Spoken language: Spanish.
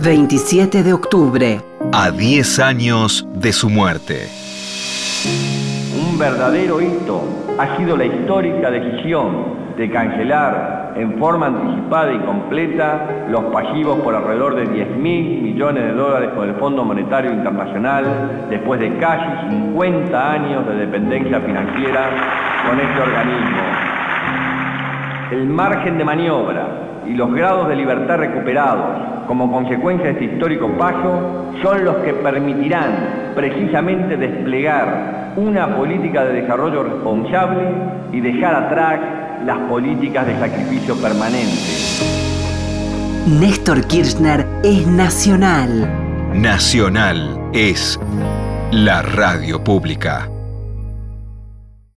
27 de octubre. A 10 años de su muerte. Un verdadero hito ha sido la histórica decisión de cancelar en forma anticipada y completa los pasivos por alrededor de $10.000 millones con el Fondo Monetario Internacional después de casi 50 años de dependencia financiera con este organismo. El margen de maniobra y los grados de libertad recuperados como consecuencia de este histórico paso son los que permitirán precisamente desplegar una política de desarrollo responsable y dejar atrás las políticas de sacrificio permanente. Néstor Kirchner es nacional. Nacional es la radio pública.